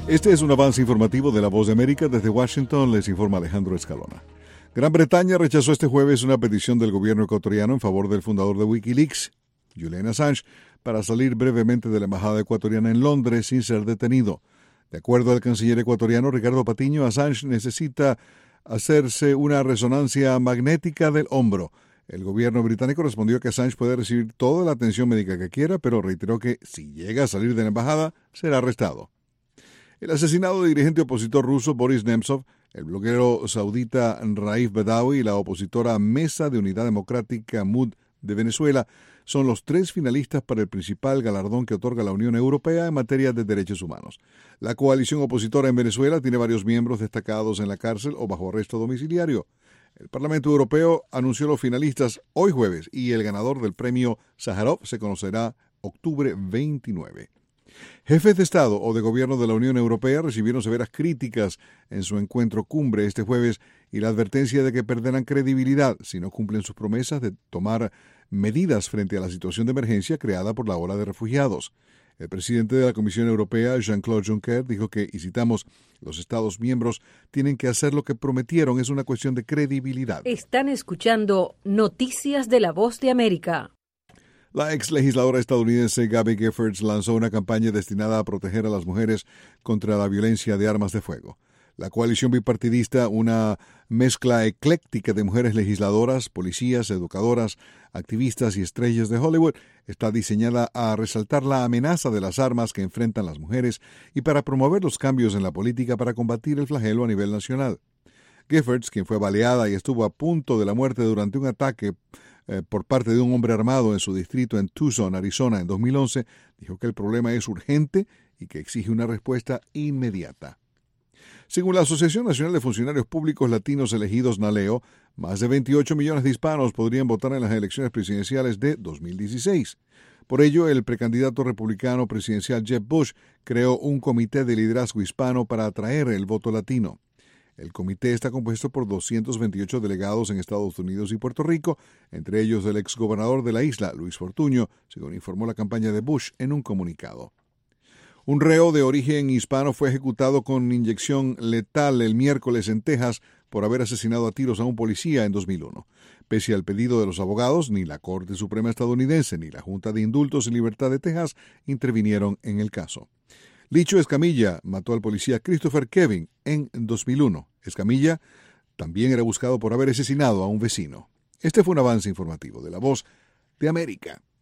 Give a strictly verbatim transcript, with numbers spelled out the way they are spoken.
Este es un avance informativo de La Voz de América. Desde Washington les informa Alejandro Escalona. Gran Bretaña rechazó este jueves una petición del gobierno ecuatoriano en favor del fundador de Wikileaks, Julian Assange, para salir brevemente de la embajada ecuatoriana en Londres sin ser detenido. De acuerdo al canciller ecuatoriano Ricardo Patiño, Assange necesita hacerse una resonancia magnética del hombro. El gobierno británico respondió que Assange puede recibir toda la atención médica que quiera, pero reiteró que si llega a salir de la embajada, será arrestado. El asesinado dirigente opositor ruso Boris Nemtsov, el bloguero saudita Raif Badawi y la opositora Mesa de Unidad Democrática M U D de Venezuela son los tres finalistas para el principal galardón que otorga la Unión Europea en materia de derechos humanos. La coalición opositora en Venezuela tiene varios miembros destacados en la cárcel o bajo arresto domiciliario. El Parlamento Europeo anunció los finalistas hoy jueves y el ganador del premio Sájarov se conocerá octubre veintinueve. Jefes de Estado o de Gobierno de la Unión Europea recibieron severas críticas en su encuentro cumbre este jueves y la advertencia de que perderán credibilidad si no cumplen sus promesas de tomar medidas frente a la situación de emergencia creada por la ola de refugiados. El presidente de la Comisión Europea, Jean-Claude Juncker, dijo que, y citamos, los Estados miembros tienen que hacer lo que prometieron, es una cuestión de credibilidad. Están escuchando Noticias de la Voz de América. La ex legisladora estadounidense Gabby Giffords lanzó una campaña destinada a proteger a las mujeres contra la violencia de armas de fuego. La coalición bipartidista, una mezcla ecléctica de mujeres legisladoras, policías, educadoras, activistas y estrellas de Hollywood, está diseñada a resaltar la amenaza de las armas que enfrentan las mujeres y para promover los cambios en la política para combatir el flagelo a nivel nacional. Giffords, quien fue baleada y estuvo a punto de la muerte durante un ataque eh, por parte de un hombre armado en su distrito en Tucson, Arizona, en dos mil once, dijo que el problema es urgente y que exige una respuesta inmediata. Según la Asociación Nacional de Funcionarios Públicos Latinos Elegidos NALEO, más de veintiocho millones de hispanos podrían votar en las elecciones presidenciales de dos mil dieciséis. Por ello, el precandidato republicano presidencial Jeb Bush creó un comité de liderazgo hispano para atraer el voto latino. El comité está compuesto por doscientos veintiocho delegados en Estados Unidos y Puerto Rico, entre ellos el exgobernador de la isla, Luis Fortuño, según informó la campaña de Bush en un comunicado. Un reo de origen hispano fue ejecutado con inyección letal el miércoles en Texas por haber asesinado a tiros a un policía en dos mil uno. Pese al pedido de los abogados, ni la Corte Suprema estadounidense ni la Junta de Indultos y Libertad de Texas intervinieron en el caso. Licho Escamilla mató al policía Christopher Kevin en dos mil uno. Escamilla también era buscado por haber asesinado a un vecino. Este fue un avance informativo de La Voz de América.